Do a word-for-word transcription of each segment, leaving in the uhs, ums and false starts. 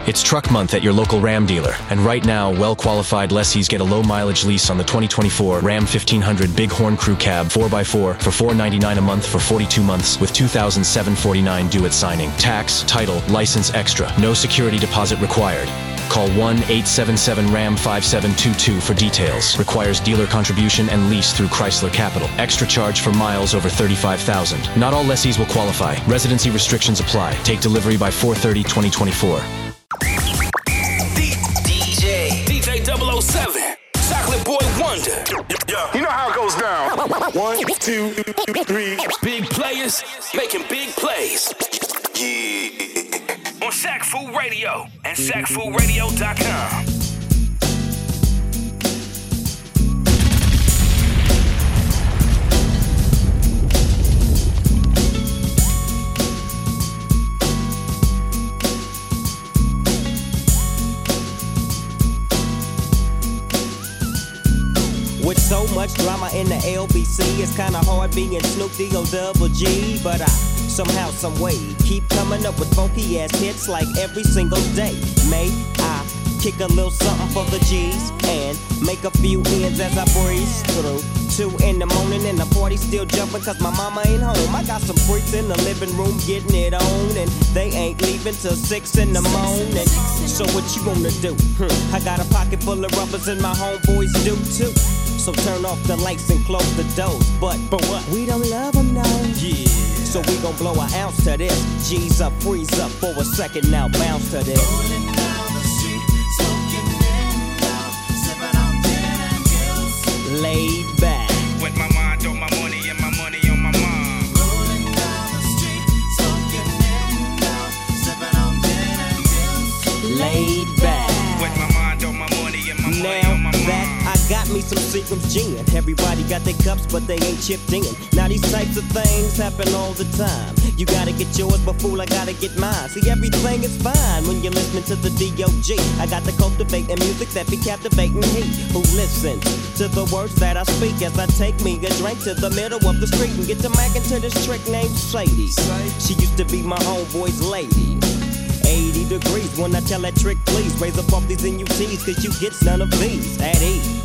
It's truck month at your local Ram dealer, and right now, well-qualified lessees get a low-mileage lease on the twenty twenty-four Ram fifteen hundred Bighorn Crew Cab four by four for four hundred ninety-nine dollars a month for forty-two months with two thousand seven hundred forty-nine dollars due at signing. Tax, title, license extra. No security deposit required. Call one eight seven seven RAM five seven two two for details. Requires dealer contribution and lease through Chrysler Capital. Extra charge for miles over thirty-five thousand. Not all lessees will qualify. Residency restrictions apply. Take delivery by four thirty twenty twenty-four. D J D J double oh seven Chocolate Boy Wonder. You know how it goes down. One, two, three. Big players making big plays. Yeah. On Shaq Fu Radio and Shaq Fu Radio dot com. With so much drama in the L B C, it's kinda hard being Snoop D-O double G. But I, somehow, someway, keep coming up with funky ass hits like every single day. May I kick a little something for the G's and make a few ends as I breeze through. Two in the morning and the party still jumping cause my mama ain't home. I got some freaks in the living room getting it on, and they ain't leaving till six in the morning. So what you wanna do? Hmm. I got a pocket full of rubbers and my homeboys do too. So turn off the lights and close the doors. But, but what? We don't love them now. Yeah. So we gon' blow an ounce to this. G's up, freeze up for a second now, bounce to this. Rolling down the street, smoking window, sipping on gin and gills. Laid back. With my mind on my money and my money on my mind. Rolling down the street, smoking window, sipping on gin and gills. Laid back. With my mind on my money and my money Now on my mind. that I got me some Seagram's gin. Everybody got their cups, but they ain't chipped in. Now these types of things happen all the time. You gotta get yours, but fool, I gotta get mine. See, everything is fine when you're listening to the D O G. I got the cultivating music that be captivating he who listens to the words that I speak as I take me a drink to the middle of the street and get to mackin' to this trick named Sadie. She used to be my homeboy's lady. eighty degrees when I tell that trick, please raise up off these N U Ts, cause you get none of these at ease.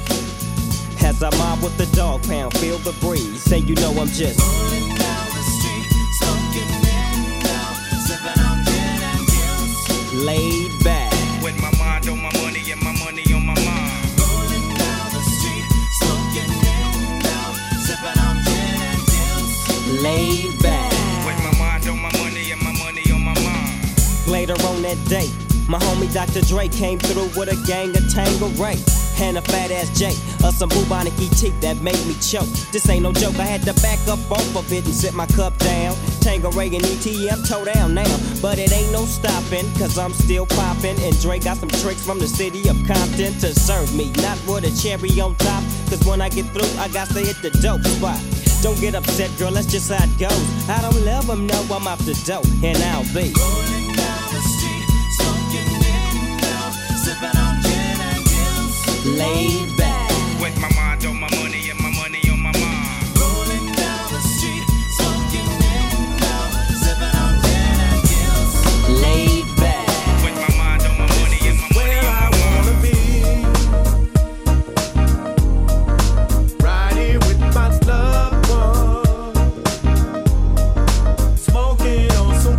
As I mob with the dog pound, feel the breeze. Say you know I'm just Rolling down the street, smoking window, sipping on gin and gills. laid back. With my mind on my money and my money on my mind. Rolling down the street, smoking window, sipping on gin and gills. Laid back. With my mind on my money and my money on my mind. Later on that day, my homie Doctor Dre came through with a gang of Tangeray and a fat ass J of some bubonic E T that made me choke. This ain't no joke, I had to back up off of it and sit my cup down. Tangeray and E T, I'm toe down now, but it ain't no stopping, cause I'm still popping. And Dre got some tricks from the city of Compton to serve me, not with a cherry on top, cause when I get through, I got to hit the dope spot. Don't get upset, girl, that's just how it goes. I don't love them, no, I'm off the dope, and I'll be Rolling down the street, smoking window, sipping on gin and gills. laid back. With my mind on my money and my money on my mind. Rolling down the street, smoking window, sipping on gin and gills. Laid back. With my mind on my money and my money Where on I my mind. wanna be, right here with my loved one, smoking on some.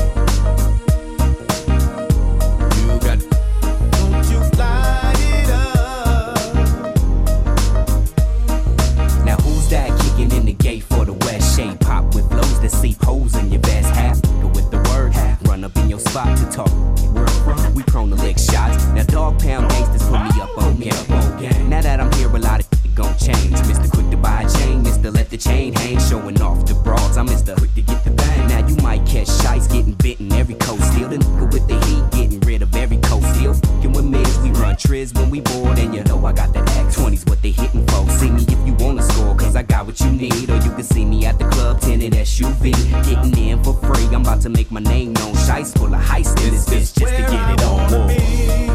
You got, don't you light it up? Now who's that kicking in the gate for the West? Shade pop with flows that seep holes in your vest. Half go with the word, half run up in your spot to talk. Where I'm from, we prone to lick shots. Now dog pound gangsters put me up on game. Now that I'm here, a lot of shit gon' change. Mister Quick to buy a chain, Mister Let the chain hang, showing off the broads. I'm Mister Quick to get the bang. Now you might catch shites getting bitten every coast steal. The nigga with the heat getting rid of every coast steal. Fucking with mids, we run triz when we bored, and you know I got that Act twenties what they hitting for. See me if you wanna score, cause I got what you need. Or you can see me at the club, tinted S U V, getting in for free. I'm about to make my name known. Shice full of heist in this bitch just to Where get I it on. wanna Whoa. be,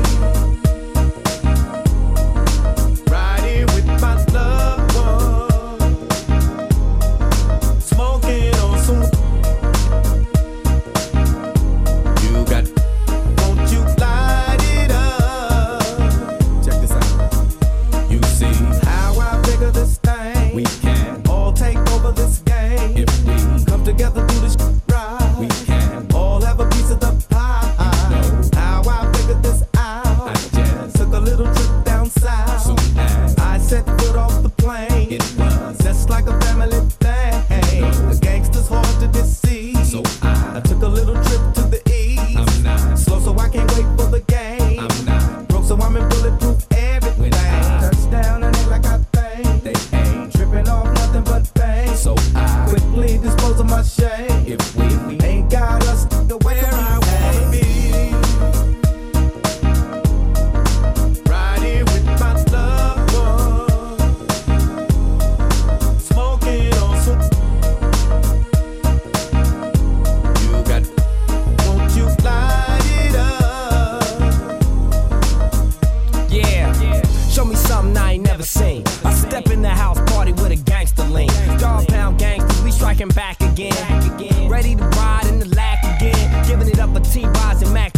right here with my loved one, smoking on some. You got, won't you fly?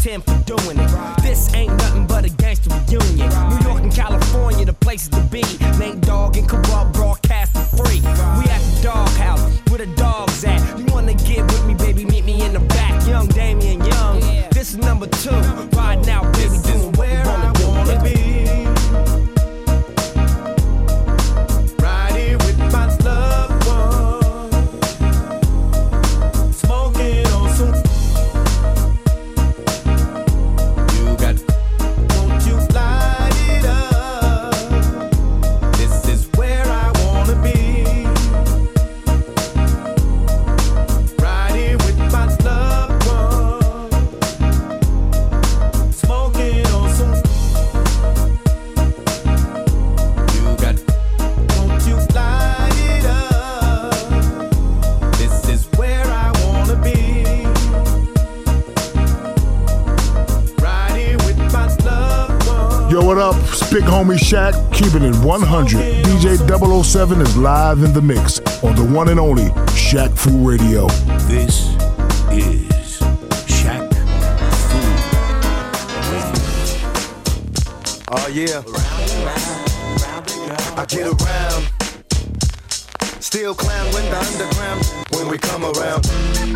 ten for doing it. This ain't nothing but a gangster reunion. New York and California, the places to be. Nate Dogg and Corrupt broadcast for free. We at the doghouse, where the dogs at. You wanna get with me, baby, meet me in the back. Young Damian Young, this is number two. Riding out, baby, doing what we wanna do. Wanna be riding with my loved one, smoking on some. You got, won't you light it up? This is where I wanna be. Riding with my loved one, smoking on some. You got, won't you light it up? This is where I wanna be. Riding with my loved one. Yo, what up? It's Big Homie Shaq, keeping it one hundred. D J double oh seven is live in the mix on the one and only Shaq Fu Radio. This is Shaq Fu Radio. Oh yeah. I get around. Still clown when the underground when we come around.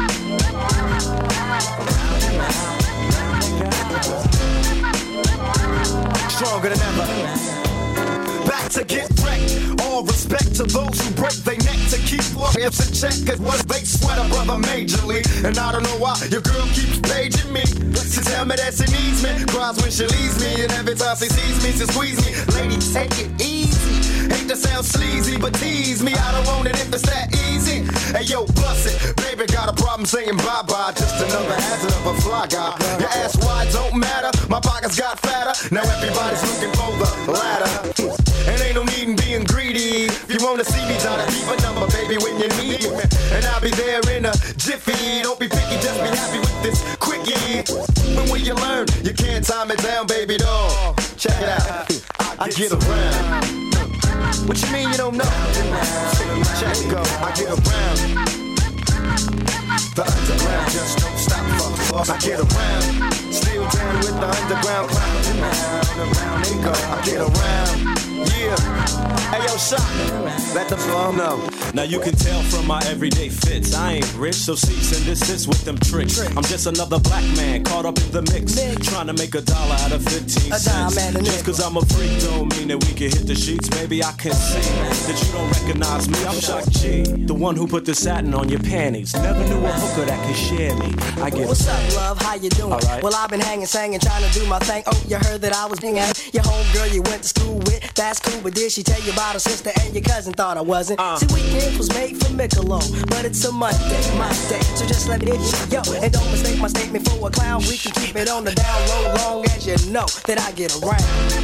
Stronger than ever. Back to get wrecked. All respect to those who break their neck to keep warriors in check. Cause what they sweat a brother majorly. And I don't know why your girl keeps paging me. She tell me that she needs me. Cries when she leaves me. And every time she sees me, she squeeze me. Lady, take it easy. Hate to sound sleazy, but tease me. I don't want it if it's that easy. Hey yo, bust it. Baby got a problem saying bye-bye. Just another hazard of a fly guy. Your ass wide don't matter. My pockets got fatter. Now everybody's looking for the ladder. And ain't no need in being greedy. If you wanna see me, try to keep a number, baby, when you need me. And I'll be there in a jiffy. Don't be picky, just be happy with this quickie. When will you learn? You can't time it down, baby doll. Check it out. I get around. What you mean you don't know? Check it go. I get around. The underground just don't stop. I get around. Still down with the underground clown. Around they go. I get around. Yeah. Hey yo, Shock. Let the flow know. Now you can tell from my everyday fits, I ain't rich, so cease and desist with them tricks. I'm just another black man caught up in the mix, trying to make a dollar out of fifteen cents. Just cause I'm a freak don't mean that we can hit the sheets. Maybe I can see that you don't recognize me. I'm Shock G, the one who put the satin on your panties. Never knew a hooker that could share me. I get What's up, love? How you doing? Right. Well, I've been hanging, singing, trying to do my thing. Oh, you heard that I was hanging out. Your homegirl you went to school with, that's cool, but did she tell you about her sister and your cousin? Thought I wasn't. Uh. See, weekends was made for Michelob, but it's a Monday, my day, so just let it hit you. Yo, and don't mistake my statement for a clown. We can keep it on the down low, long as you know that I get around.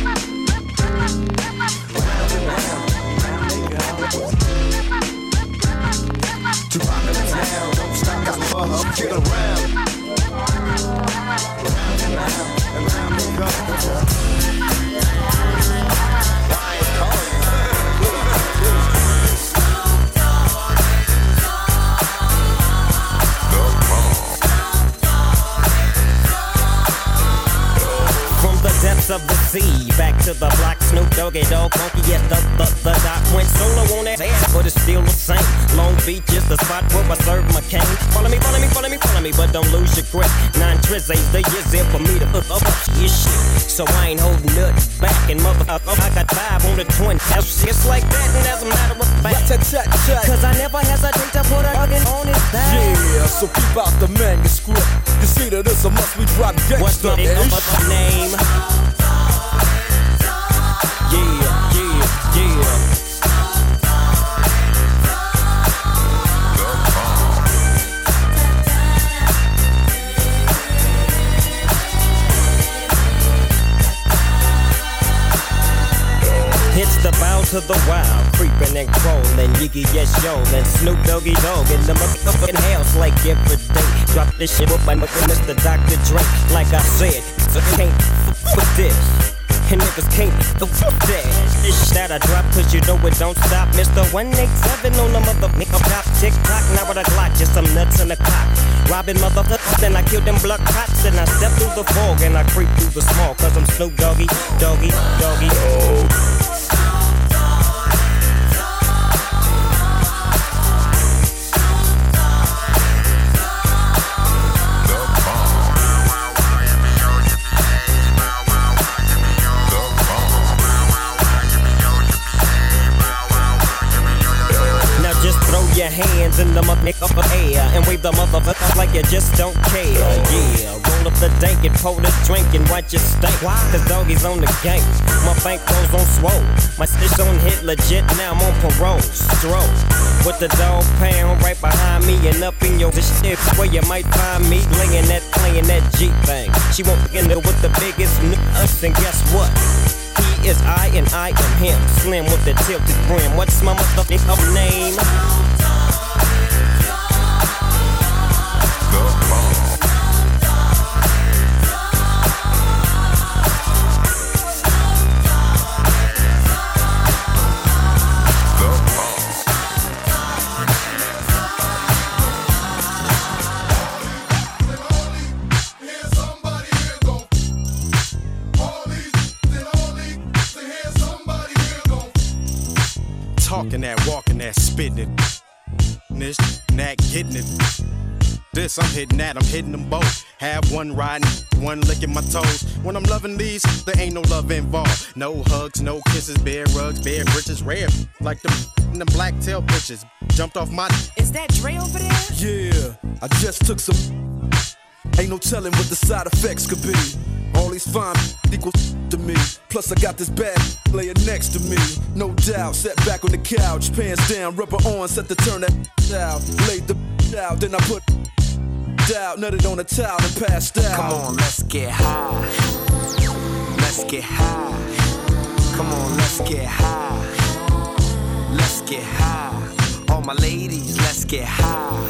Round and round, round and go. To rock in the town, don't stop, got for her, get around. Round and round, and round we go. The depths of the sea, back to the block, Snoop Doggy Dogg, funky, yes, the, the, the doc went solo on that ass, but it's still the same. Long Beach is the spot where I serve my cane. Follow me, follow me, follow me, follow me, but don't lose your grip. Nine trizzies, the years in for me to hook up your shit. So I ain't holding nothing back, and motherfucker, I got five on the twin. It's like that, and as a matter of fact, cause I never hesitate to put a huggin' on his back. Yeah, so keep out the manuscript. You see that it's a must we drop gangsta. What's the name? Yeah, yeah, yeah. It's the bow to the wild, creeping and crawling, Yiggy yes yo, and Snoop Doggy Dogg in the motherfucking house like every day. Drop this shit with my Mister Doctor Dre, like I said, so can't f with this. and niggas can't the fuck that. This that I drop, cause you know it don't stop. Mister one eighty-seven on the mother nigga top. Tick tock, now with a Glock, just some nuts in the cock. Robbing motherfuckers, then I kill them blood cops. And I step through the fog and I creep through the small. Cause I'm Snoop Doggy, Doggy, Doggy. Oh. Your hands in the motherfucker air and wave the motherfucker like you just don't care. Yeah, roll up the dank and pour the drink and watch it stink. Cause doggies on the gang, my bankroll's on swole. My stitch on hit legit, now I'm on parole. Stroke with the dog pound right behind me and up in your shit where you might find me laying that, playing that G thing. She won't begin it with the biggest nuts, and guess what? He is I and I am him. Slim with the tilted brim. What's my motherfucking name? Talking that, walking that, spitting it. This, that, getting it. This, I'm hitting that, I'm hitting them both. Have one riding, one licking my toes. When I'm loving these, there ain't no love involved. No hugs, no kisses, bare rugs, bare britches, rare. Like them in the black tail bitches. Jumped off my. Is that Dre over there? Yeah, I just took some. Ain't no telling what the side effects could be. All these fine equal to me. Plus I got this bad laying next to me. No doubt, sat back on the couch, pants down, rubber on, set to turn that out. Laid the out, then I put out, nutted on a towel and passed out. Come on, let's get high. Let's get high. Come on, let's get high. Let's get high. All my ladies, let's get high.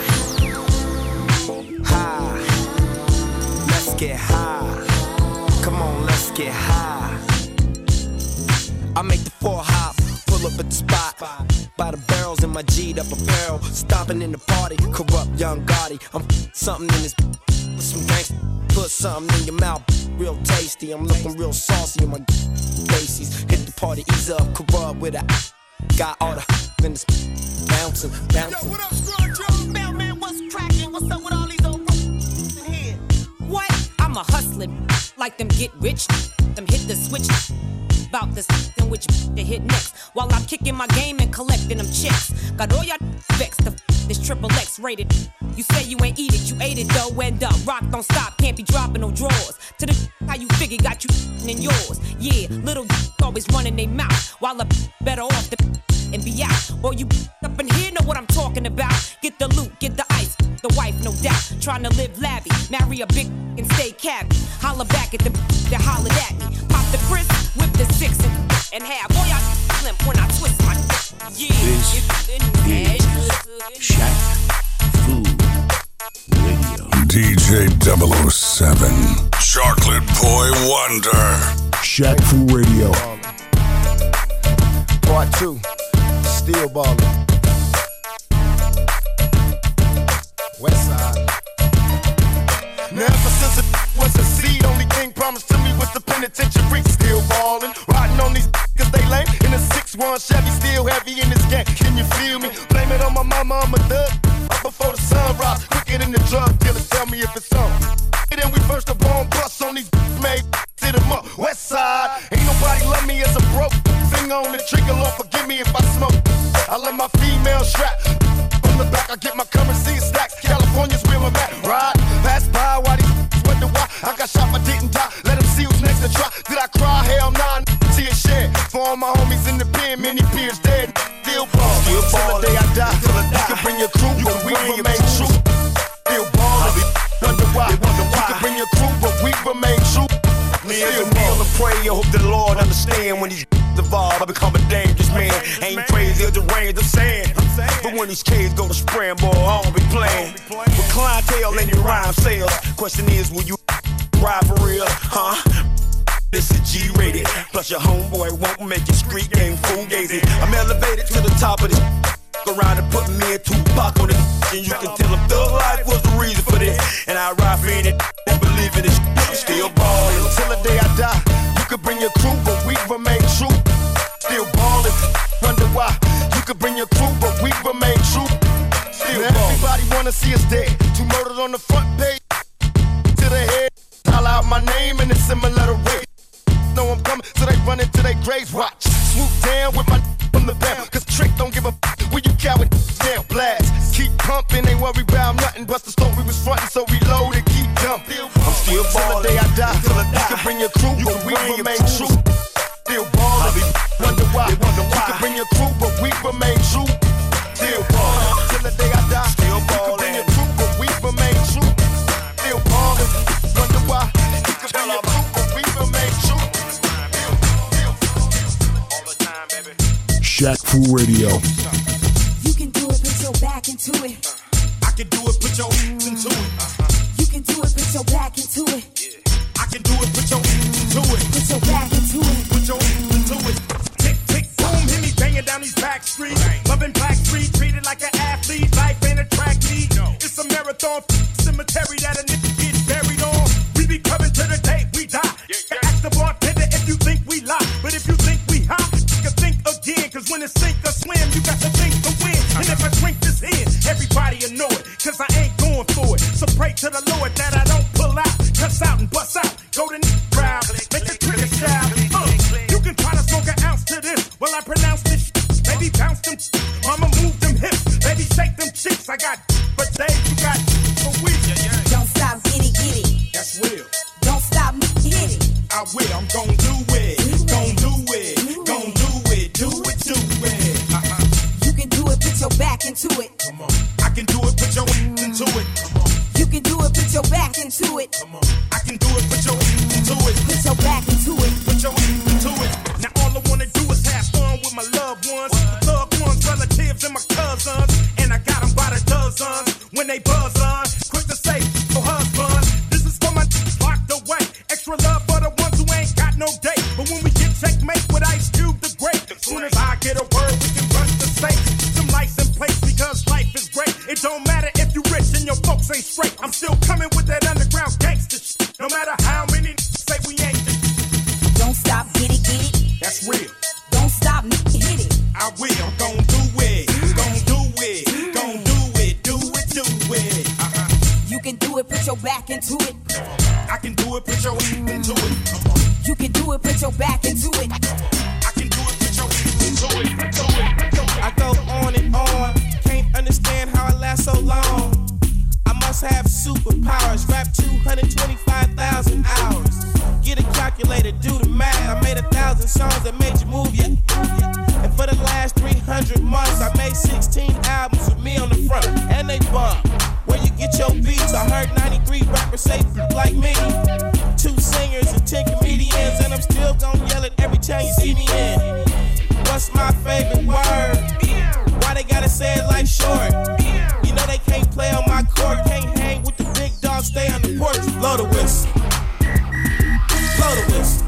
High. Let's get high. Come on, let's get high. I make the four hop, pull up at the spot. By the barrels in my G'd up apparel. Stomping in the party, corrupt young Gotti. I'm something in this, with some gangsta. Put something in your mouth, real tasty. I'm looking real saucy in my faces. Hit the party, ease up, corrupt with a. Got all the in this bouncing, bouncing. Yo, what up, Scrunch? Mailman, what's cracking? What's up with all these old in here? What? I'm a hustling, like them get rich, them hit the switch. About this and which to hit next. While I'm kicking my game and collecting them checks. Got all y'all vexed, the this triple X rated. You say you ain't eat it, you ate it though. End up, rock don't stop, can't be dropping no drawers. To the how you figure got you in yours. Yeah, little always running their mouth. While a better off the and be out. Well, you up in here know what I'm talking about. Get the loot, get the ice, the wife, no doubt. Trying to live labby, marry a big and stay cabby. Holler back at them that hollered at me. Pop the crisp, whip the six and, and half. Boy, I limp when I twist my. Yeah, this is Shaq Fu Radio. D J double oh seven. Chocolate Boy Wonder. Shaq Fu Radio. Part two. Still ballin'. West side. Never since it was a seed, only thing promised to me was the penitentiary. Still ballin', riding on these cause they lame. In a six one Chevy, still heavy in this game. Can you feel me? Blame it on my mama, I'm a thug. Up before the sunrise, quicker than the drug dealer. Tell me if it's on. And then we first up on bus on these made. Hit 'em up, West side. Ain't nobody love me as a broke. Finger on the trigger, Lord, forgive me if I smoke. I let my female strap. From the back, I get my currency stacks. California's where I'm at. Ride, pass by, why these wonder why I got shot, but didn't die. Let them see who's next to try. Did I cry? Hell nah, tear shed. For all my homies in the pen, many peers dead. Still ball, still ball. Till the day I die. You can bring your crew, but we remain true. Still ball, wonder why. You can bring your crew, but we remain true. Me as a kneel and pray, I hope the Lord understand when these evolve, I become a dangerous man. Ain't crazy or deranged, I'm saying. But when these kids go to spraying, boy, I don't be playing. With clientele and your rhyme sales. Question is, will you ride for real, huh? this is G-rated. Plus your homeboy won't make your street game fugazi. I'm elevated to the top of this. Around and put me and Tupac on this. And you can tell them thug life was the reason for this. And I ride for any and believe in this. I'm still ballin'. Till the day I die, you could bring your crew, but we remain true. Still ballin'. Wonder why. You could bring your crew, but we remain true. Still ballin'. Everybody wanna see us dead. Two murders on the front page. To the head. Holler out my name in a similar way. Know I'm coming, so they run into their graves. Watch. Swoop down with my from the bell. Cause Trick don't give a when you coward down blast. Keep pumping, ain't worry about nothing. Bust the story was frontin', so we load and keep dumping. I'm still ballin'. Till the day I die. Till you can bring your crew, but we remain true. Still ballin'. Wonder why. You can bring your crew, but we remain true. Still ballin'. Till the day I die. Still ballin'. You can bring your crew, but we remain true. Still ballin'. Wonder why. You can bring your crew, but we remain true. Shaq Fu Radio. You can do it, put your back into it. I can do it, put your into it. You can do it, put your back into it. I can do it, put your into it. Put your back into it. Put your into it. Tick, tick, boom, hit me banging down these back streets. Loving Black Street, treated like an athlete. Life ain't a track meet. It's a marathon cemetery that a nigga gets buried on. We be coming to the day we die. Ask the bartender if you think we lie. But if you think we high, you can think again. Cause when it's sink or swim, you got to think to win. And if I drink this in, everybody will know it. Cause I ain't going for it. So pray to the Lord that I don't pull out. Cuss out and bust out. Go to the crowd. Make the trigger shout. Uh, you can try to smoke an ounce to this. While I pronounce this shit. Baby bounce them. Mama move them hips. Baby shake them cheeks. I got but days you got for weeks. Don't stop, get it, get it. That's real. Don't stop, hit it. I will. I'm gon' do it. Gon' do it. Gon' do it. Do it, do it. Uh-uh. You can do it, put your back into it. Come on. I can do it, put your into it. Come on. You can do it, put your back into it. Come on. I can do it, put your into it. Put your back into it. Put your into it. Now all I wanna do is have fun with my loved ones. The loved ones, relatives, and my cousins. And I got them by the dozens. When they buzz on, quick to say, oh husband. This is for my locked away. Extra love for the ones who ain't got no date. But when we get checkmate with Ice Cube the Great, as soon as I get a word, we can rush the safe. Some lights in place because life is great. It don't matter if you rich and your folks ain't straight. I'm still coming with that underground gangster shit. No matter how many say we ain't. Don't stop, get it, get it. That's real. Don't stop, hit it. I will. I'm gon' do it. Gon' do it. Gon' do it. Do it, do it. Uh-huh. You can do it, put your back into it. I can do it, put your into it. You can do it, put your back into it. I can do it, put your into it. Do it. I go on and on. Can't understand how I last so long. I must have superpowers. Rap two hundred twenty-five thousand hours. Get a calculator, do the math. I made a thousand songs that made you move, yeah. And for the last three hundred months, I made sixteen albums with me on the front. And they bump. Where you get your beats? I heard ninety-three rappers say like me. Two singers and ten comedians, and I'm still gon' yell it every time you see me in. What's my favorite word? Why they gotta say it like short? You know they can't play on my court, can't hang with the big dogs, stay on the porch. Blow the whistle. Blow the whistle.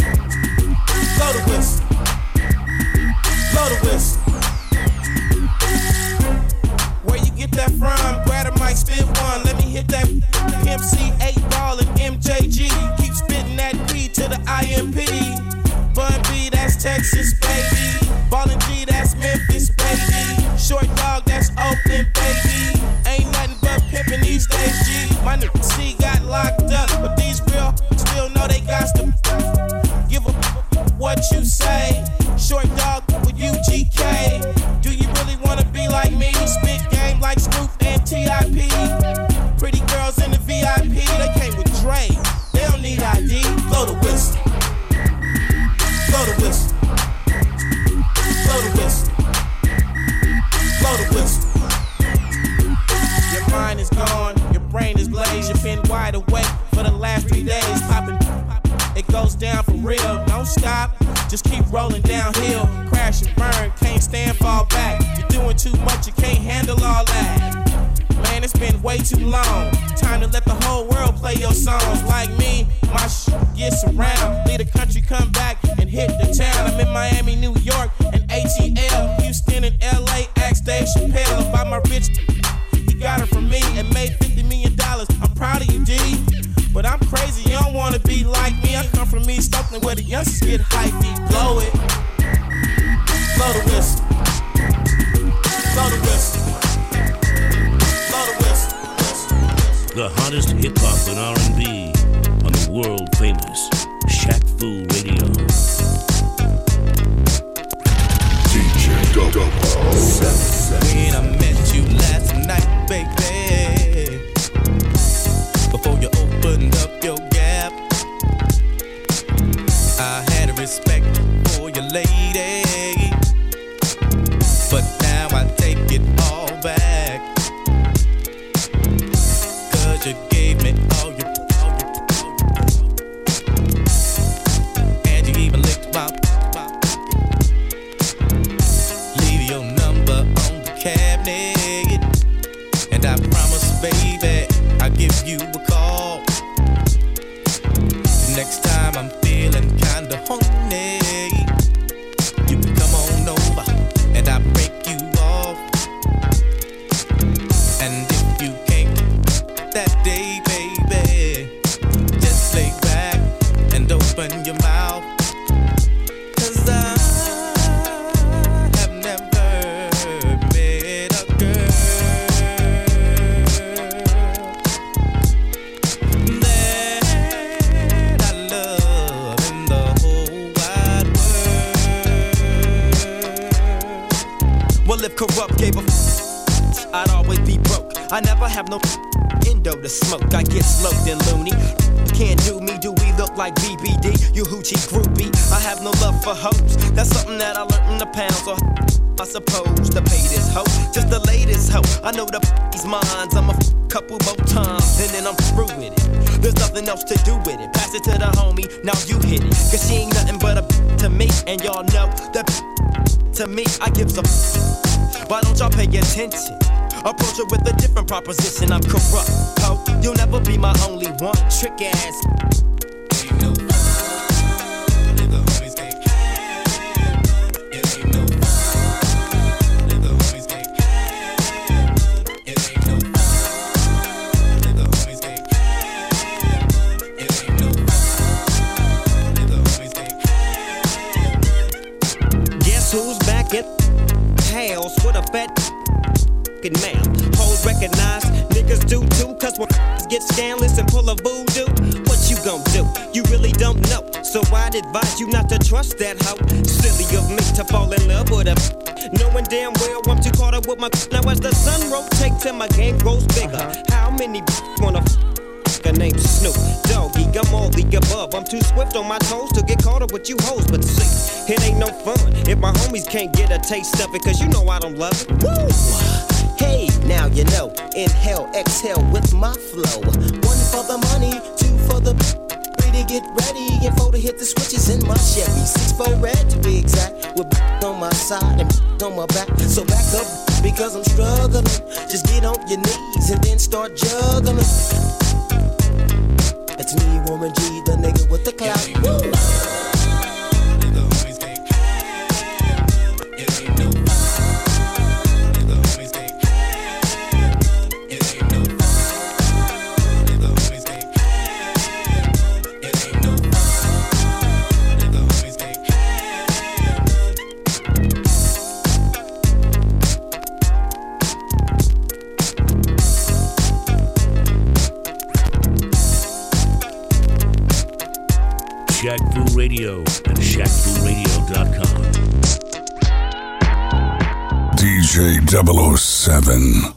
Blow the whistle. Blow the whistle. Where you get that from? Grab a mic, spit one. Let me hit that M C eight ball and M J G. Keep spitting that P to the I M P. Bun B, that's Texas, baby. Ballin' G, that's Memphis, baby. Short dog, that's Oakland, baby. Ain't nothing but pimpin' these days, G. My nigga C got locked up, but these real still know they got to give a what you say. Short dog with U G K. Do you really wanna be like me? Spit game like Snoop and T I P. Pretty girls in the V I P, they came with Dre. They don't need I D. Blow the whistle. Blow the whistle. Blow the whistle. Blow the whistle. Your mind is gone, your brain is glazed. You've been wide awake for the last three days. Popping, it goes down for real. Don't stop, just keep rolling downhill. Crash and burn, can't stand, fall back. You're doing too much, you can't handle all that. Man, man, it's been way too long. Time to let the whole world play your songs. Like me, my sh gets around. Leave the country, come back and hit the town. I'm in Miami, New York, and A T L, Houston and L A. Ask Dave Chappelle about my rich. He got it from me and made fifty million dollars. I'm proud of you, D. But I'm crazy, you don't wanna be like me. I come from East Oakland where the youngsters get hypey. Blow it. Blow the whistle. Blow the whistle. Blow the whistle. The hottest hip hop and R and B on the world famous Shaq Fu Radio. D J Double Seven. When I met you last night, baby, before you opened up your gap, I had a respect for your lady, but now I take it all back, 'cause you gave me all your, all your, all your, and you even licked my, my, leave your number on the cabinet, and I promise, baby, I'll give you a call. Next time I'm feeling kinda horny, you can come on over and I'll break you off. And if you can't that day, baby, just lay back and open your mouth, 'cause I have never met a girl that I love in the whole wide world. Well, if Corrupt gave a f, I'd always be broke. I never have no endo to smoke. I get sloped and loony. Can't do me, do we look like B B D? You hoochie groupie. I have no love for hoes. That's something that I learned in the pound. So I suppose to pay this hoe, just the latest hoe. I know the these minds. I'm a f- couple more times and then I'm through with it. There's nothing else to do with it. Pass it to the homie, now you hit it. 'Cause she ain't nothing but a to me, and y'all know that to me I gives a. Why don't y'all pay attention? Approach it with a different proposition. I'm corrupt, ho. You'll never be my only one. Trick ass. Guess who's back at house with a fat mouth? Hoes recognize, niggas do too, 'cause when get scandalous and pull a voodoo, what you gon' do? You really don't know, so I'd advise you not to trust that hoe. Silly of me to fall in love with her, knowing damn well I'm too caught up with my. Now as the sun rotates and my game grows bigger, uh-huh. How many wanna f a name Snoop Doggy? I'm all the above. I'm too swift on my toes to get caught up with you hoes, but see, it ain't no fun if my homies can't get a taste of it, 'cause you know I don't love it. Woo! Hey, now you know. Inhale, exhale with my flow. One for the money, two for the three to get ready, and four to hit the switches in my Chevy. Six for red to be exact, with on my side and on my back. So back up because I'm struggling. Just get on your knees and then start juggling. It's me, Warren G, the nigga with the clout. Woo! Shaq Fu Radio and Shaq Fu Radio dot com. D J double oh seven.